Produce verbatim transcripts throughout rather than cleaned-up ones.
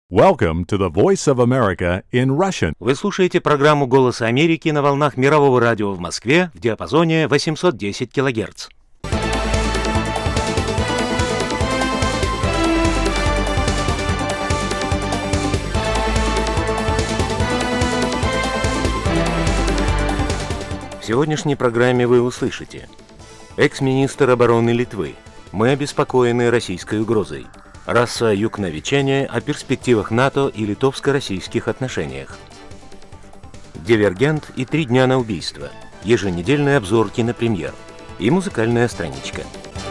Welcome to the Voice of America in Russian. Вы слушаете программу «Голос Америки» на волнах Мирового радио в Москве в диапазоне восемьсот десять килогерц. В сегодняшней программе вы услышите: экс-министр обороны Литвы: мы обеспокоены российской угрозой. Раса Юкнавичене о перспективах НАТО и литовско-российских отношениях. Дивергент и три дня на убийство. Еженедельный обзор кинопремьер. И музыкальная страничка.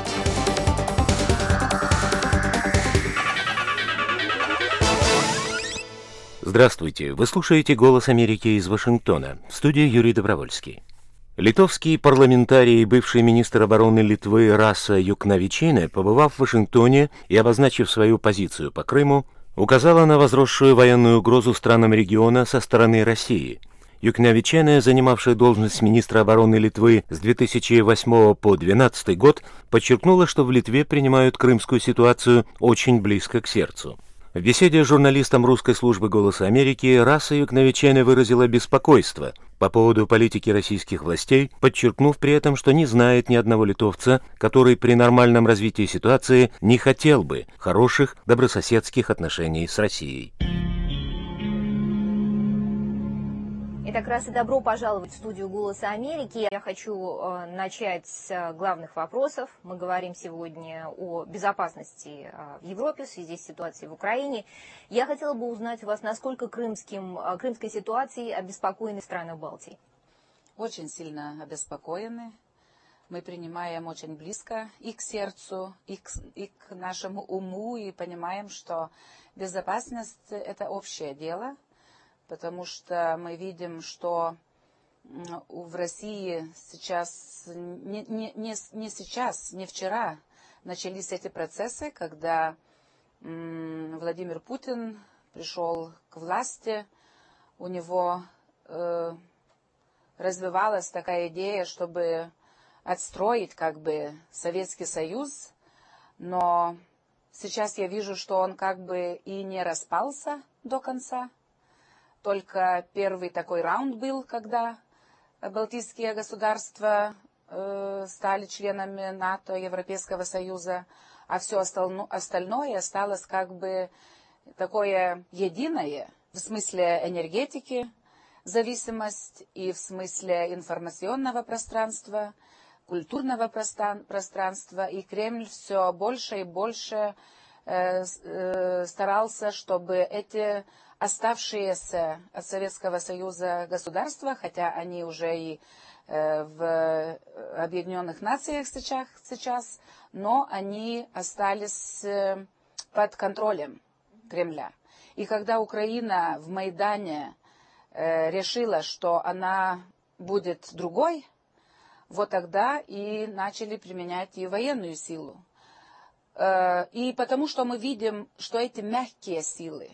Здравствуйте, вы слушаете «Голос Америки» из Вашингтона. В студии Юрий Добровольский. Литовский парламентарий и бывший министр обороны Литвы Раса Юкнавичене, побывав в Вашингтоне и обозначив свою позицию по Крыму, указала на возросшую военную угрозу странам региона со стороны России. Юкнавичене, занимавшая должность министра обороны Литвы с две тысячи восьмого по две тысячи двенадцатый год, подчеркнула, что в Литве принимают крымскую ситуацию очень близко к сердцу. В беседе с журналистом русской службы «Голоса Америки» Раса Юкнавичене выразила беспокойство по поводу политики российских властей, подчеркнув при этом, что не знает ни одного литовца, который при нормальном развитии ситуации не хотел бы хороших добрососедских отношений с Россией. Итак, раз и добро пожаловать в студию «Голоса Америки». Я хочу э, начать с главных вопросов. Мы говорим сегодня о безопасности э, в Европе в связи с ситуацией в Украине. Я хотела бы узнать у вас, насколько крымским, э, крымской ситуацией обеспокоены страны Балтии? Очень сильно обеспокоены. Мы принимаем очень близко и к сердцу, и к, и к нашему уму, и понимаем, что безопасность – это общее дело. Потому что мы видим, что в России сейчас, не, не, не, не сейчас, не вчера начались эти процессы, когда м, Владимир Путин пришел к власти, у него э, развивалась такая идея, чтобы отстроить как бы Советский Союз, но сейчас я вижу, что он как бы и не распался до конца. Только первый такой раунд был, когда балтийские государства э, стали членами НАТО, Европейского Союза, а все остальное осталось как бы такое единое в смысле энергетики, зависимость, и в смысле информационного пространства, культурного пространства, и Кремль все больше и больше э, э, старался, чтобы эти оставшиеся от Советского Союза государства, хотя они уже и э, в Объединенных Нациях сейчас, сейчас, но они остались э, под контролем Кремля. И когда Украина в Майдане э, решила, что она будет другой, вот тогда и начали применять и военную силу. Э, и потому что мы видим, что эти мягкие силы,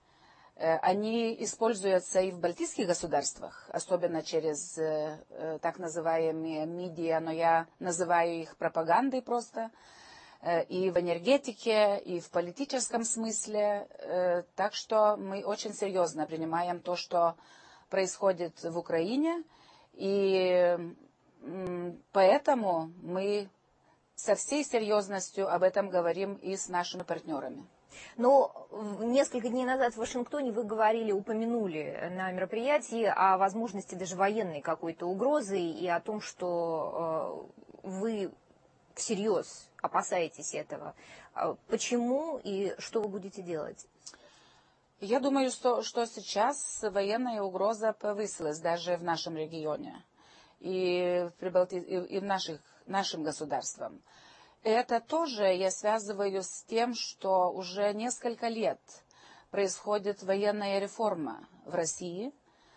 они используются и в балтийских государствах, особенно через э, так называемые медиа, но я называю их пропагандой просто, э, и в энергетике, и в политическом смысле. Э, так что мы очень серьезно принимаем то, что происходит в Украине, и э, поэтому мы со всей серьезностью об этом говорим и с нашими партнерами. Но несколько дней назад в Вашингтоне вы говорили, упомянули на мероприятии о возможности даже военной какой-то угрозы и о том, что э, вы всерьез опасаетесь этого. Почему и что вы будете делать? Я думаю, что, что сейчас военная угроза повысилась даже в нашем регионе и в, Прибалти... и в наших, нашим государствам. Это тоже я связываю с тем, что уже несколько лет происходит военная реформа в России,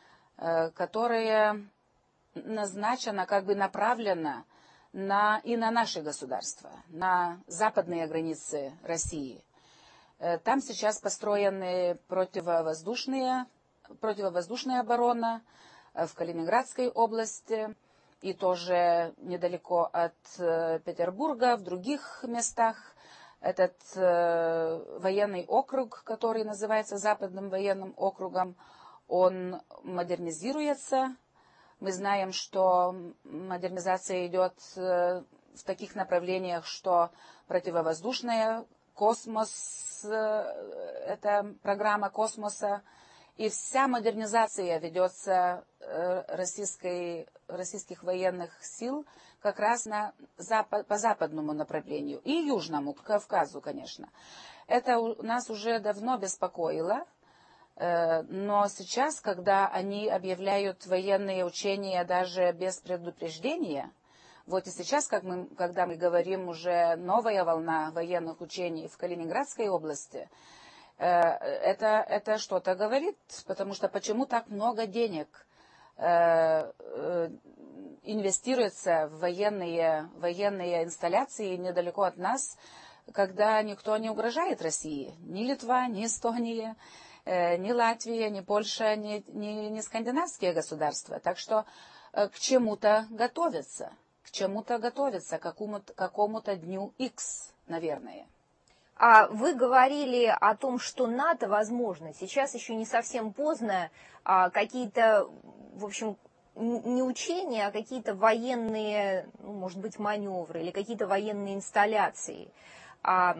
которая назначена, как бы направлена на, и на наше государство, на западные границы России. Там сейчас построены противовоздушные, противовоздушная оборона в Калининградской области, и тоже недалеко от Петербурга, в других местах этот э, военный округ, который называется Западным военным округом, он модернизируется. Мы знаем, что модернизация идет э, в таких направлениях, что противовоздушная, космос, э, это программа космоса, и вся модернизация ведется э, российской, российских военных сил как раз на запад, по западному направлению и южному, к Кавказу, конечно. Это у, нас уже давно беспокоило, э, но сейчас, когда они объявляют военные учения даже без предупреждения, вот и сейчас, как мы, когда мы говорим уже новая волна военных учений в Калининградской области, Это, это что-то говорит, потому что почему так много денег э, э, инвестируется в военные, военные инсталляции недалеко от нас, когда никто не угрожает России, ни Литва, ни Эстония, э, ни Латвия, ни Польша, ни, ни, ни скандинавские государства. Так что э, к чему-то готовятся, к чему-то готовятся, к какому-то, какому-то дню X, наверное. А вы говорили о том, что НАТО возможно. Сейчас еще не совсем поздно. А какие-то, в общем, не учения, а какие-то военные, ну, может быть, маневры или какие-то военные инсталляции. А,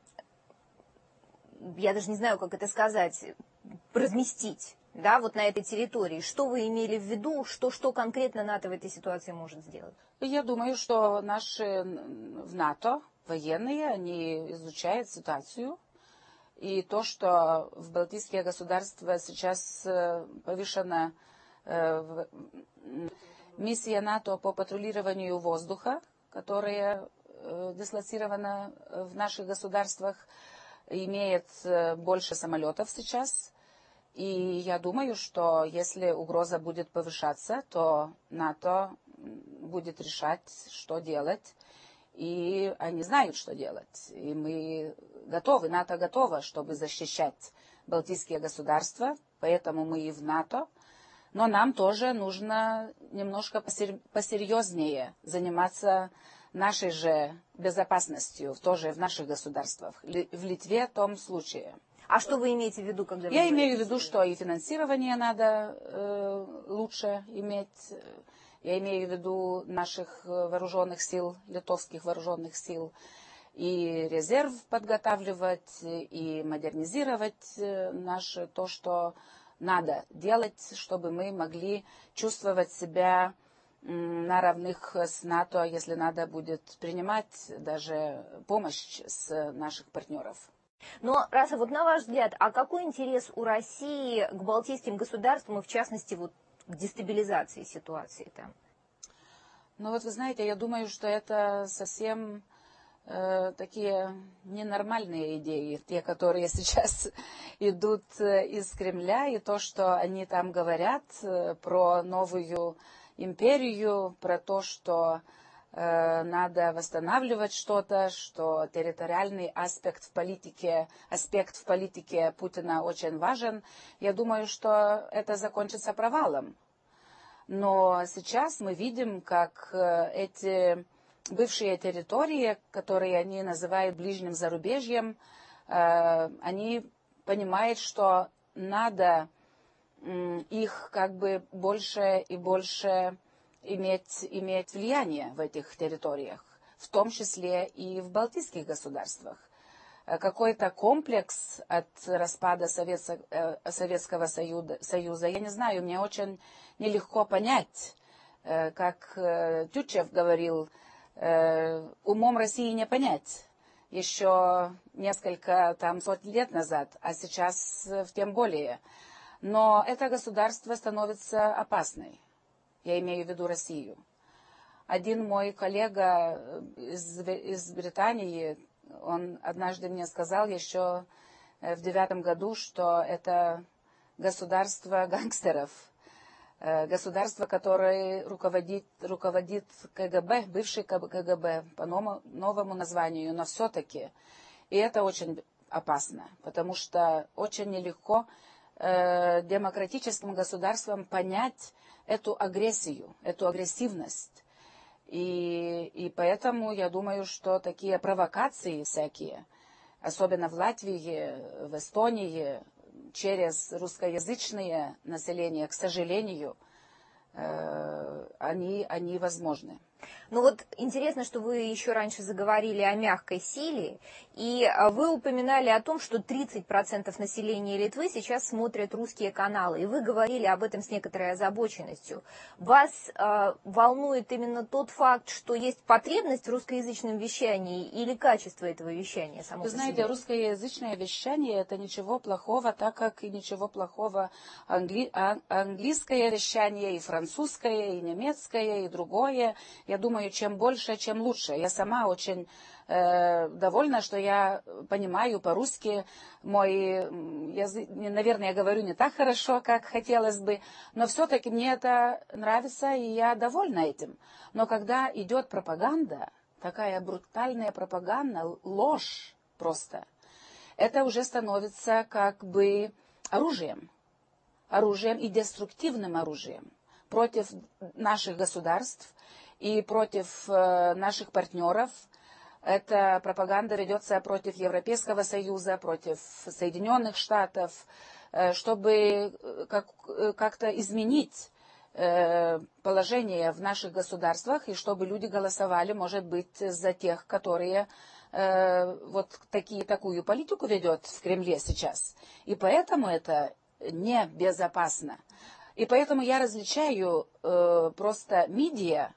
я даже не знаю, как это сказать, разместить, да, вот на этой территории. Что вы имели в виду, что, что конкретно НАТО в этой ситуации может сделать? Я думаю, что наши в НАТО военные, они изучают ситуацию. И то, что в балтийские государства сейчас повышена миссия НАТО по патрулированию воздуха, которая дислоцирована в наших государствах, имеет больше самолетов сейчас. И я думаю, что если угроза будет повышаться, то НАТО будет решать, что делать. И они знают, что делать. И мы готовы, НАТО готово, чтобы защищать балтийские государства, поэтому мы и в НАТО. Но нам тоже нужно немножко посерьезнее заниматься нашей же безопасностью, тоже в наших государствах. В Литве в том случае. А что вы имеете в виду, когда вы Я говорите? имею в виду, что и финансирование надо э, лучше иметь. Я имею в виду наших вооруженных сил, литовских вооруженных сил, и резерв подготавливать, и модернизировать наше, то, что надо делать, чтобы мы могли чувствовать себя на равных с НАТО, если надо будет принимать даже помощь с наших партнеров. Но, Раса, вот на ваш взгляд, а какой интерес у России к балтийским государствам и, в частности, вот к дестабилизации ситуации там? Ну вот вы знаете, я думаю, что это совсем э, такие ненормальные идеи, те, которые сейчас идут из Кремля, и то, что они там говорят э, про новую империю, про то, что э, надо восстанавливать что-то, что территориальный аспект в политике, аспект в политике Путина очень важен. Я думаю, что это закончится провалом. Но сейчас мы видим, как эти бывшие территории, которые они называют ближним зарубежьем, они понимают, что надо их как бы больше и больше иметь, иметь влияние в этих территориях, в том числе и в балтийских государствах. Какой-то комплекс от распада Советского Союза, я не знаю, мне очень нелегко понять, как Тютчев говорил, умом России не понять еще несколько там сотен лет назад, а сейчас тем более. Но это государство становится опасной, я имею в виду Россию. Один мой коллега из, из Британии, он однажды мне сказал еще в девятом году, что это государство гангстеров, государство, которое руководит, руководит КГБ, бывший КГБ, по новому названию, но все-таки. И это очень опасно, потому что очень нелегко э, демократическим государствам понять эту агрессию, эту агрессивность. И, и поэтому я думаю, что такие провокации всякие, особенно в Латвии, в Эстонии, через русскоязычное население, к сожалению, э, они, они возможны. Ну вот интересно, что вы еще раньше заговорили о мягкой силе, и вы упоминали о том, что тридцать процентов населения Литвы сейчас смотрят русские каналы, и вы говорили об этом с некоторой озабоченностью. Вас э, волнует именно тот факт, что есть потребность в русскоязычном вещании или качество этого вещания само по себе? Вы знаете, русскоязычное вещание — это ничего плохого, так как и ничего плохого англи... английское вещание, и французское, и немецкое, и другое. Я думаю, чем больше, чем лучше. Я сама очень э, довольна, что я понимаю по-русски. Мой язык, наверное, я говорю не так хорошо, как хотелось бы, но все-таки мне это нравится, и я довольна этим. Но когда идет пропаганда, такая брутальная пропаганда, ложь просто, это уже становится как бы оружием. Оружием и деструктивным оружием против наших государств и против э, наших партнеров. Эта пропаганда ведется против Европейского Союза, против Соединенных Штатов, э, чтобы как, как-то изменить э, положение в наших государствах, и чтобы люди голосовали, может быть, за тех, которые э, вот такие, такую политику ведет в Кремле сейчас. И поэтому это небезопасно. И поэтому я различаю э, просто медиа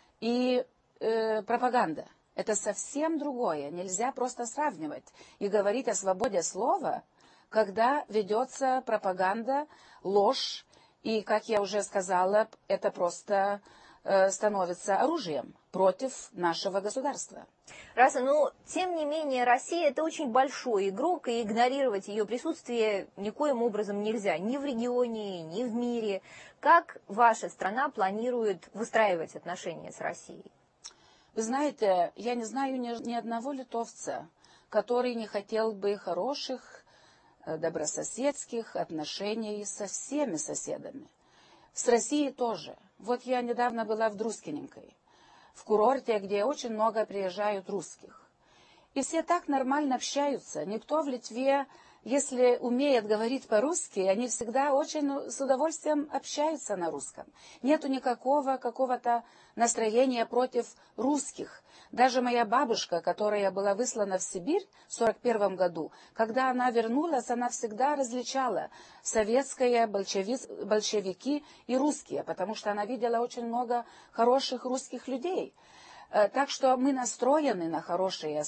и э, пропаганда. Это совсем другое. Нельзя просто сравнивать и говорить о свободе слова, когда ведется пропаганда, ложь, и, как я уже сказала, это просто э, становится оружием против нашего государства. Раса, но тем не менее Россия — это очень большой игрок, и игнорировать ее присутствие никоим образом нельзя, ни в регионе, ни в мире. Как ваша страна планирует выстраивать отношения с Россией? Вы знаете, я не знаю ни, ни одного литовца, который не хотел бы хороших, добрососедских отношений со всеми соседами. С Россией тоже. Вот я недавно была в Друскиненкой, в курорте, где очень много приезжают русских. И все так нормально общаются. Никто в Литве, если умеет говорить по-русски, они всегда очень с удовольствием общаются на русском. Нету никакого какого-то настроения против русских. Даже моя бабушка, которая была выслана в Сибирь в сорок первом году, когда она вернулась, она всегда различала советское, большеви- большевики и русские, потому что она видела очень много хороших русских людей. Так что мы настроены на хорошие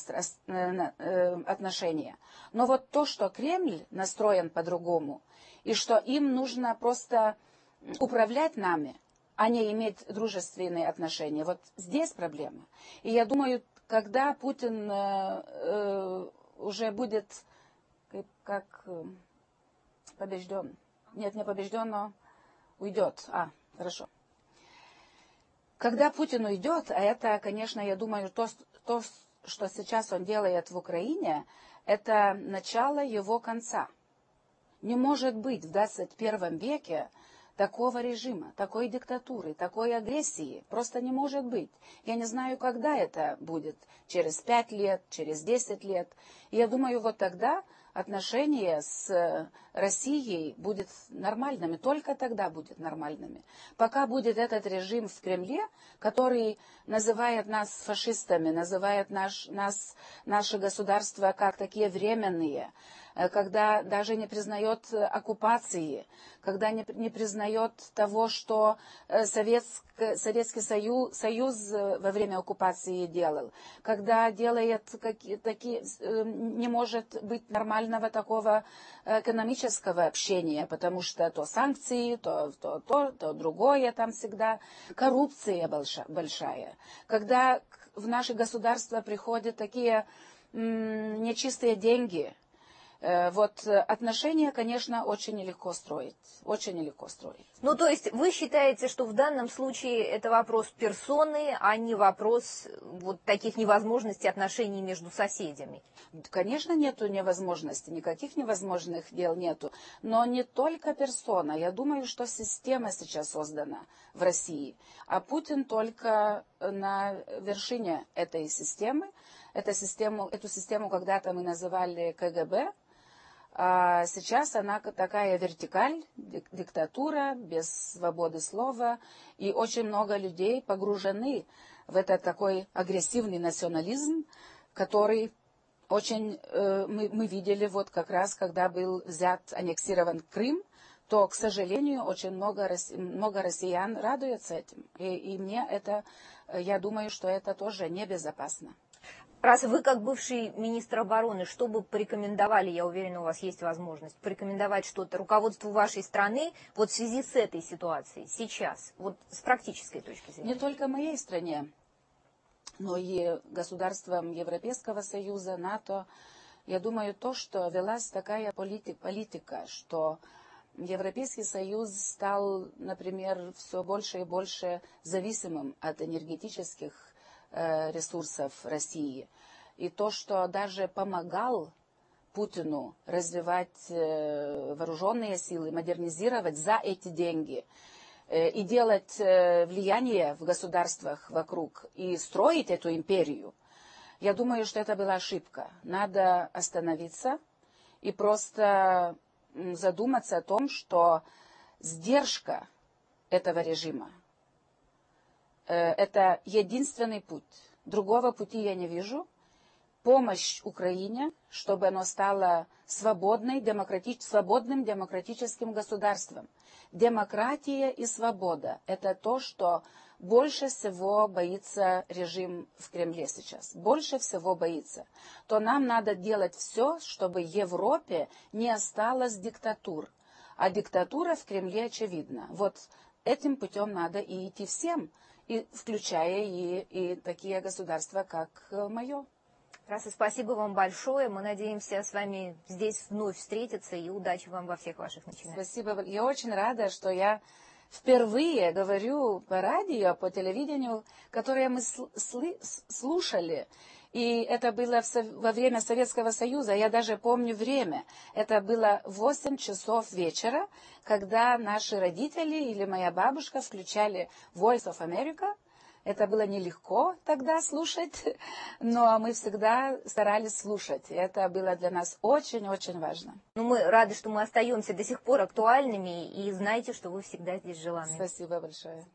отношения. Но вот то, что Кремль настроен по-другому, и что им нужно просто управлять нами, а не иметь дружественные отношения, вот здесь проблема. И я думаю, когда Путин э, уже будет как побежден, нет, не побежден, но уйдет. А, хорошо. Когда Путин уйдет, а это, конечно, я думаю, то, то, что сейчас он делает в Украине, это начало его конца. Не может быть в двадцать первом веке такого режима, такой диктатуры, такой агрессии. Просто не может быть. Я не знаю, когда это будет. Через пять лет, через десять лет. И я думаю, вот тогда отношения с Россией будут нормальными. Только тогда будут нормальными. Пока будет этот режим в Кремле, который называет нас фашистами, называет наш, нас, наше государство как такие временные, когда даже не признает оккупации, когда не, не признает того, что Советск, Советский Союз, Союз во время оккупации делал, когда делает какие, такие, не может быть нормального такого экономического общения, потому что то санкции, то то, то, то другое там всегда, коррупция большая, большая. Когда в наше государство приходят такие м, нечистые деньги, вот отношения, конечно, очень нелегко строить. Очень нелегко строить. Ну, то есть вы считаете, что в данном случае это вопрос персоны, а не вопрос вот таких невозможностей отношений между соседями? Конечно, нету невозможностей, никаких невозможных дел нету. Но не только персона. Я думаю, что система сейчас создана в России. А Путин только на вершине этой системы. Эту систему, эту систему когда-то мы называли ка гэ бэ, а сейчас она такая вертикаль, диктатура, без свободы слова, и очень много людей погружены в этот такой агрессивный национализм, который очень э, мы, мы видели вот как раз, когда был взят, аннексирован Крым, то, к сожалению, очень много, много россиян радуются этим. И, и мне это, я думаю, что это тоже небезопасно. Раз вы, как бывший министр обороны, что бы порекомендовали, я уверена, у вас есть возможность, порекомендовать что-то руководству вашей страны вот в связи с этой ситуацией сейчас, вот с практической точки зрения? Не только моей стране, но и государствам Европейского Союза, НАТО. Я думаю, то, что велась такая политика, политика, что Европейский Союз стал, например, все больше и больше зависимым от энергетических ресурсов России. И то, что даже помогал Путину развивать вооруженные силы, модернизировать за эти деньги и делать влияние в государствах вокруг и строить эту империю, я думаю, что это была ошибка. Надо остановиться и просто задуматься о том, что сдержка этого режима это единственный путь. Другого пути я не вижу. Помощь Украине, чтобы оно стало свободной, демократи... свободным демократическим государством. Демократия и свобода – это то, что больше всего боится режим в Кремле сейчас. Больше всего боится. То нам надо делать все, чтобы в Европе не осталось диктатур. А диктатура в Кремле очевидна. Вот этим путем надо и идти всем, и включая и, и такие государства, как мое. Раса, спасибо вам большое. Мы надеемся с вами здесь вновь встретиться, и удачи вам во всех ваших начинаниях. Спасибо. Я очень рада, что я впервые говорю по радио, по телевидению, которое мы слушали. И это было во время Советского Союза. Я даже помню время. Это было восемь часов вечера, когда наши родители или моя бабушка включали Voice of America. Это было нелегко тогда слушать, но мы всегда старались слушать. Это было для нас очень-очень важно. Ну, мы рады, что мы остаемся до сих пор актуальными, и знаете, что вы всегда здесь желанны. Спасибо большое.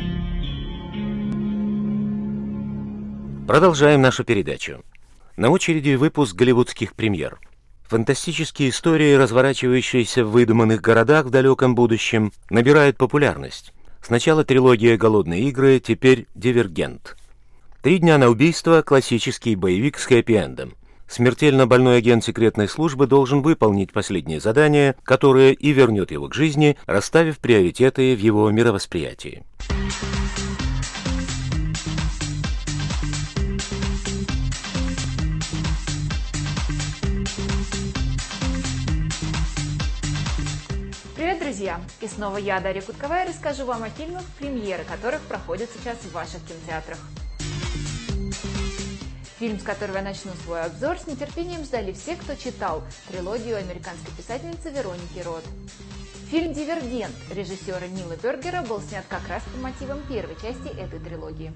Продолжаем нашу передачу. На очереди выпуск голливудских премьер. Фантастические истории, разворачивающиеся в выдуманных городах в далеком будущем, набирают популярность. Сначала трилогия «Голодные игры», теперь «Дивергент». «Три дня на убийство» — классический боевик с хэппи-эндом. Смертельно больной агент секретной службы должен выполнить последнее задание, которое и вернет его к жизни, расставив приоритеты в его мировосприятии. Привет, друзья! И снова я, Дарья Кутковая, расскажу вам о фильмах, премьеры которых проходят сейчас в ваших кинотеатрах. Фильм, с которого я начну свой обзор, с нетерпением ждали все, кто читал трилогию американской писательницы Вероники Рот. Фильм «Дивергент» режиссера Нила Бергера был снят как раз по мотивам первой части этой трилогии.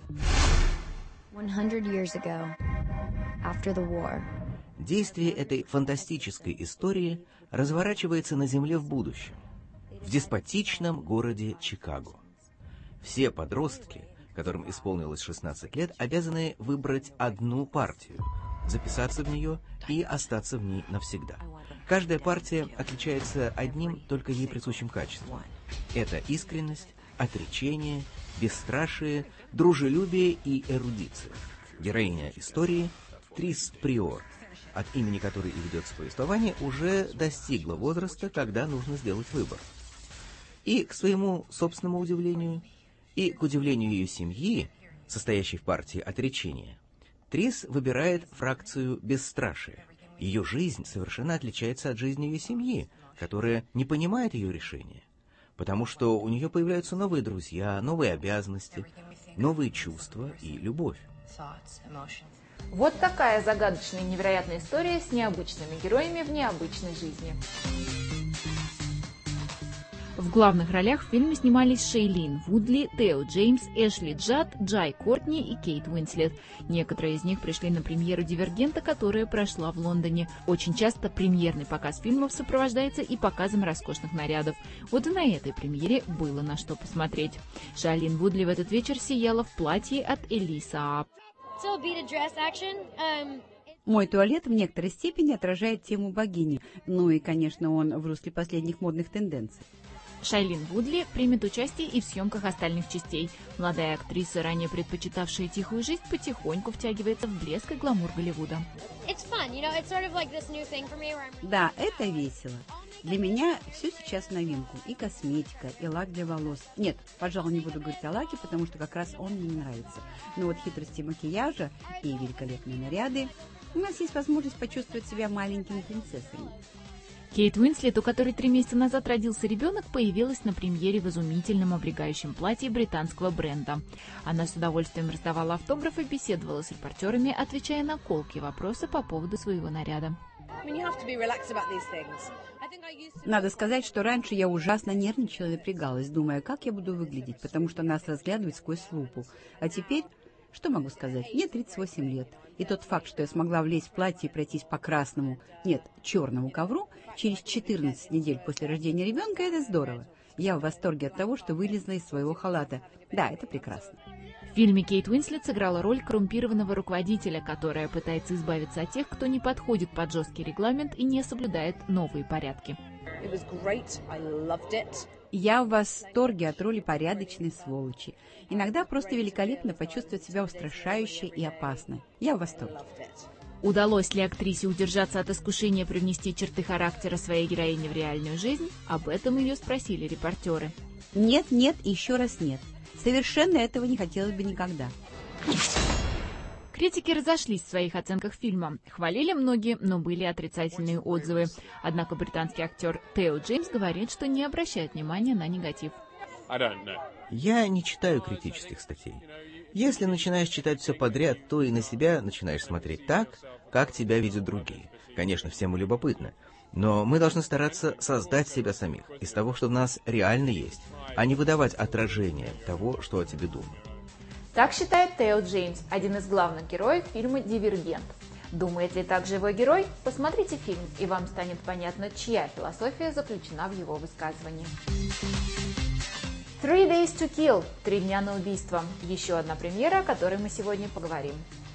Действие этой фантастической истории разворачивается на Земле в будущем, в деспотичном городе Чикаго. Все подростки, которым исполнилось шестнадцать лет, обязаны выбрать одну партию, записаться в нее и остаться в ней навсегда. Каждая партия отличается одним только ей присущим качеством. Это искренность, отречение, бесстрашие, дружелюбие и эрудиция. Героиня истории Трис Приор, от имени которой и ведется повествование, уже достигла возраста, когда нужно сделать выбор. И, к своему собственному удивлению, и к удивлению ее семьи, состоящей в партии отречения, Трис выбирает фракцию бесстрашия. Ее жизнь совершенно отличается от жизни ее семьи, которая не понимает ее решения, потому что у нее появляются новые друзья, новые обязанности, новые чувства и любовь. Вот такая загадочная и невероятная история с необычными героями в необычной жизни. В главных ролях в фильме снимались Шейлин Вудли, Тео Джеймс, Эшли Джад, Джай Кортни и Кейт Уинслет. Некоторые из них пришли на премьеру «Дивергента», которая прошла в Лондоне. Очень часто премьерный показ фильмов сопровождается и показом роскошных нарядов. Вот и на этой премьере было на что посмотреть. Шейлин Вудли в этот вечер сияла в платье от Элли Saab. Мой туалет в некоторой степени отражает тему богини, ну и, конечно, он в русле последних модных тенденций. Шейлин Вудли примет участие и в съемках остальных частей. Молодая актриса, ранее предпочитавшая тихую жизнь, потихоньку втягивается в блеск и гламур Голливуда. Да, это весело. Для меня все сейчас в новинку. И косметика, и лак для волос. Нет, пожалуй, не буду говорить о лаке, потому что как раз он мне не нравится. Но вот хитрости макияжа и великолепные наряды. У нас есть возможность почувствовать себя маленькими принцессами. Кейт Уинслет, у которой три месяца назад родился ребенок, появилась на премьере в изумительном облегающем платье британского бренда. Она с удовольствием раздавала автографы, беседовала с репортерами, отвечая на колкие вопросы по поводу своего наряда. Надо сказать, что раньше я ужасно нервничала и напрягалась, думая, как я буду выглядеть, потому что нас разглядывают сквозь лупу. А теперь, что могу сказать, мне тридцать восемь лет. И тот факт, что я смогла влезть в платье и пройтись по красному, нет, черному ковру, через четырнадцать недель после рождения ребенка, это здорово. Я в восторге от того, что вылезла из своего халата. Да, это прекрасно. В фильме Кейт Уинслет сыграла роль коррумпированного руководителя, которая пытается избавиться от тех, кто не подходит под жесткий регламент и не соблюдает новые порядки. Я в восторге от роли порядочной сволочи. Иногда просто великолепно почувствовать себя устрашающе и опасно. Я в восторге. Удалось ли актрисе удержаться от искушения привнести черты характера своей героини в реальную жизнь? Об этом ее спросили репортеры. Нет, нет и еще раз нет. Совершенно этого не хотелось бы никогда. Критики разошлись в своих оценках фильма. Хвалили многие, но были отрицательные отзывы. Однако британский актер Тео Джеймс говорит, что не обращает внимания на негатив. Я не читаю критических статей. Если начинаешь читать все подряд, то и на себя начинаешь смотреть так, как тебя видят другие. Конечно, всем любопытно. Но мы должны стараться создать себя самих из того, что в нас реально есть, а не выдавать отражение того, что о тебе думают. Так считает Тео Джеймс, один из главных героев фильма «Дивергент». Думает ли так же его герой? Посмотрите фильм, и вам станет понятно, чья философия заключена в его высказывании. Three Days to Kill – Три дня на убийство. Еще одна премьера, о которой мы сегодня поговорим.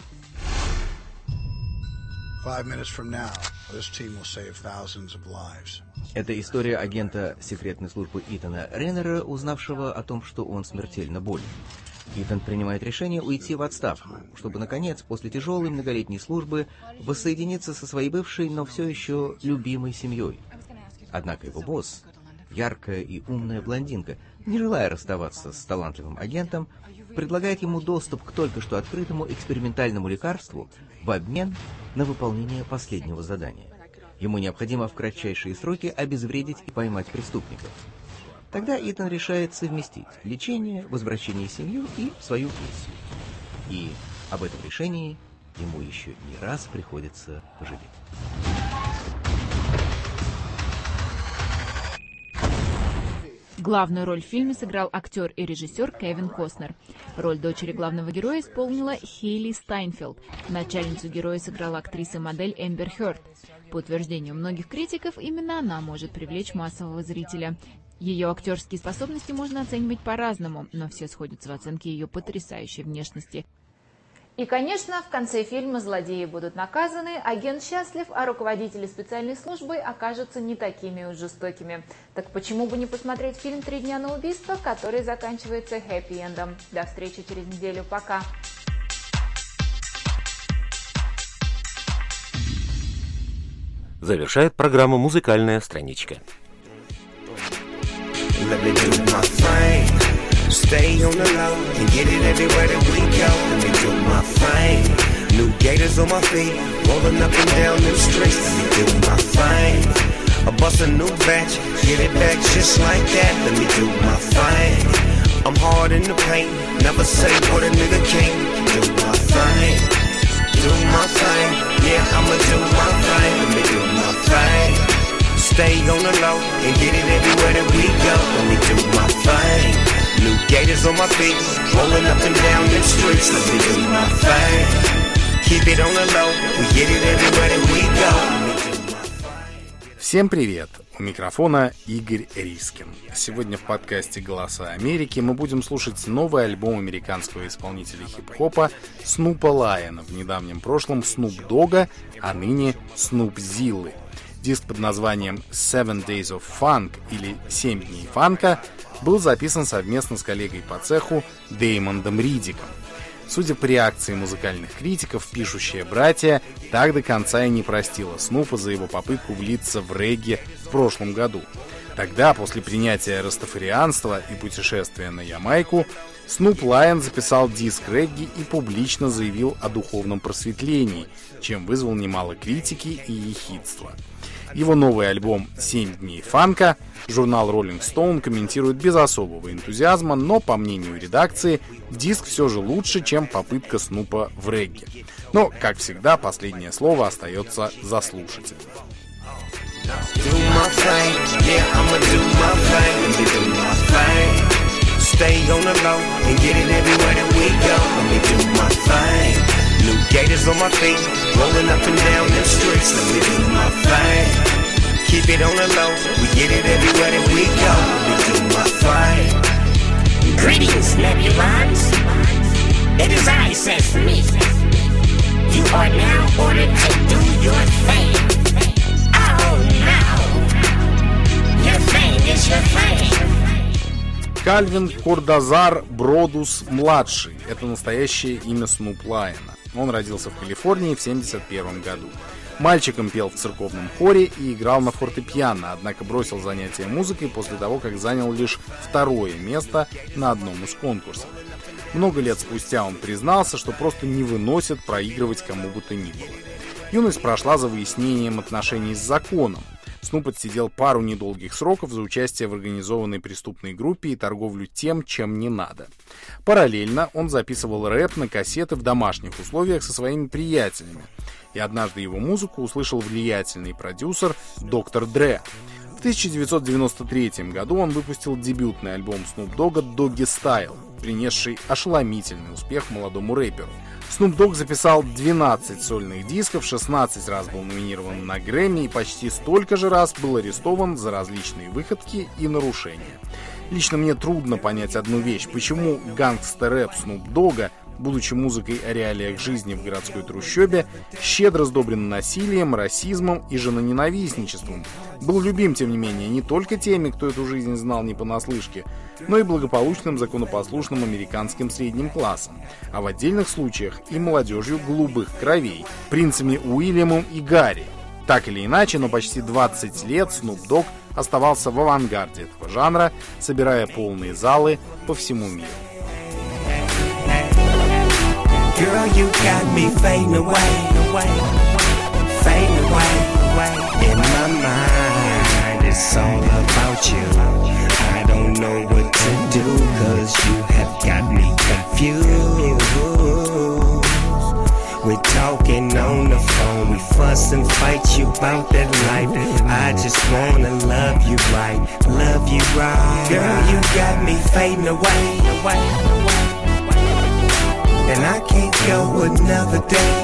Это история агента секретной службы Итана Реннера, узнавшего о том, что он смертельно болен. Итан принимает решение уйти в отставку, чтобы, наконец, после тяжелой многолетней службы воссоединиться со своей бывшей, но все еще любимой семьей. Однако его босс, яркая и умная блондинка, не желая расставаться с талантливым агентом, предлагает ему доступ к только что открытому экспериментальному лекарству в обмен на выполнение последнего задания. Ему необходимо в кратчайшие сроки обезвредить и поймать преступников. Тогда Итан решает совместить лечение, возвращение в семью и свою миссию. И об этом решении ему еще не раз приходится пожалеть. Главную роль в фильме сыграл актер и режиссер Кевин Костнер. Роль дочери главного героя исполнила Хейли Стайнфелд. Начальницу героя сыграла актриса и модель Эмбер Хёрд. По утверждению многих критиков, именно она может привлечь массового зрителя. Ее актерские способности можно оценивать по-разному, но все сходятся в оценке ее потрясающей внешности. И, конечно, в конце фильма злодеи будут наказаны, агент счастлив, а руководители специальной службы окажутся не такими уж жестокими. Так почему бы не посмотреть фильм «Три дня на убийство», который заканчивается хэппи-эндом. До встречи через неделю. Пока! Завершает программу музыкальная страничка. Let me do my thing. Stay on the low and get it everywhere that we go. Let me do my thing. New gators on my feet, rolling up and down them streets. Let me do my thing. I bust a new batch, get it back just like that. Let me do my thing. I'm hard in the paint, never say what a nigga can't. Do my thing, do my thing. Yeah, I'ma do my thing. Let me do my thing. Stay on the low and get it everywhere that we go. Let me do my thing. New gators on my feet, rolling up and down the streets. Let me do my thing. Keep it on the low, we get it everywhere that we go. Всем привет! У микрофона Игорь Рискин. Сегодня в подкасте «Голоса Америки» мы будем слушать новый альбом американского исполнителя хип-хопа Снупа Лайона, в недавнем прошлом Снуп Догга, а ныне Снуп Зиллы. Диск под названием Seven Days of Funk или «Семь дней фанка» был записан совместно с коллегой по цеху Деймондом Ридиком. Судя по реакции музыкальных критиков, пишущие братья так до конца и не простила Снупа за его попытку влиться в регги в прошлом году. Тогда, после принятия растафарианства и путешествия на Ямайку, Снуп Лайон записал диск регги и публично заявил о духовном просветлении, чем вызвал немало критики и ехидства. Его новый альбом «Семь дней фанка» журнал Rolling Stone комментирует без особого энтузиазма, но, по мнению редакции, диск все же лучше, чем попытка Снупа в регги. Но, как всегда, последнее слово остается за слушателем. New gators on my feet, rolling up and down them streets. Let me do my thing. Keep it on the low, we get it everywhere that we go. Let me do my thing. Greetings, Nebulons. It is I, says me. You are now ordered to do your thing. Oh no, your thing is your thing. Кальвин Кордозар Бродус-младший – это настоящее имя Снуп Лайона. Он родился в Калифорнии в семьдесят первом году. Мальчиком пел в церковном хоре и играл на фортепиано, однако бросил занятия музыкой после того, как занял лишь второе место на одном из конкурсов. Много лет спустя он признался, что просто не выносит проигрывать кому бы то ни было. Юность прошла за выяснением отношений с законом. Снуп отсидел пару недолгих сроков за участие в организованной преступной группе и торговлю тем, чем не надо. Параллельно он записывал рэп на кассеты в домашних условиях со своими приятелями. И однажды его музыку услышал влиятельный продюсер доктор Dre. В тысяча девятьсот девяносто третьем году он выпустил дебютный альбом Снуп Догга «Doggy Style», принесший ошеломительный успех молодому рэперу. Снуп Догг записал двенадцать сольных дисков, шестнадцать раз был номинирован на Грэмми и почти столько же раз был арестован за различные выходки и нарушения. Лично мне трудно понять одну вещь, почему гангстер-рэп Снуп Догга, будучи музыкой о реалиях жизни в городской трущобе, щедро сдобрен насилием, расизмом и женоненавистничеством, был любим, тем не менее, не только теми, кто эту жизнь знал не понаслышке, но и благополучным законопослушным американским средним классом, а в отдельных случаях и молодежью голубых кровей, принцами Уильямом и Гарри. Так или иначе, но почти двадцать лет Снуп Догг оставался в авангарде этого жанра, собирая полные залы по всему миру. Girl, you got me fading away, away, fading away, away. In my mind, it's all about you. I don't know what to do, cause you have got me confused. We're talking on the phone, we fuss and fight you about that life. I just wanna love you right, love you right. Girl, you got me fading away, away, away. And I can't go another day.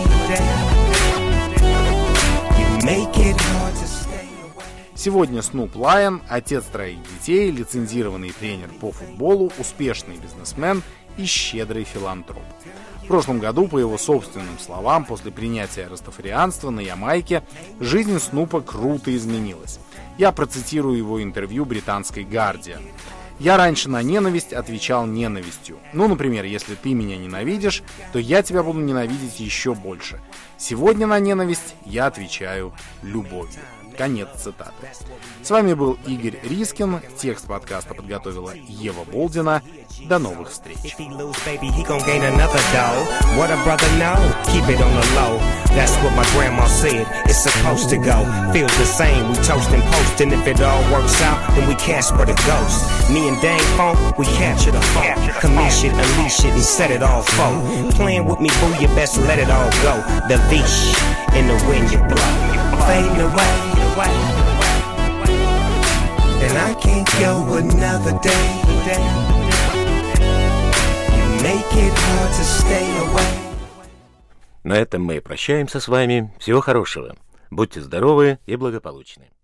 You make it hard to stay away. Сегодня Снуп Лайон – отец троих детей, лицензированный тренер по футболу, успешный бизнесмен и щедрый филантроп. В прошлом году, по его собственным словам, после принятия растафарианства на Ямайке, жизнь Снупа круто изменилась. Я процитирую его интервью британской «Гардиан». «Я раньше на ненависть отвечал ненавистью. Ну, например, если ты меня ненавидишь, то я тебя буду ненавидеть еще больше. Сегодня на ненависть я отвечаю любовью». Конец цитаты. С вами был Игорь Рискин. Текст подкаста подготовила Ева Болдина. До новых встреч. If he lose, baby, he gon' gain another dough. What a brother know, keep it on the low. That's what my grandma said, it's supposed to go. Feels the same, we toast and post. And if it all works out, then we Casper the ghost. Me and Dang Funk, we capture the funk. Commish it, unleash it, and set it all folk. Playing with me, boo, you best let it all go. The vish in the wind you blow. Fading away, away, away. can't go another day. You make it hard to stay away. На этом мы прощаемся с вами. Всего хорошего. Будьте здоровы и благополучны.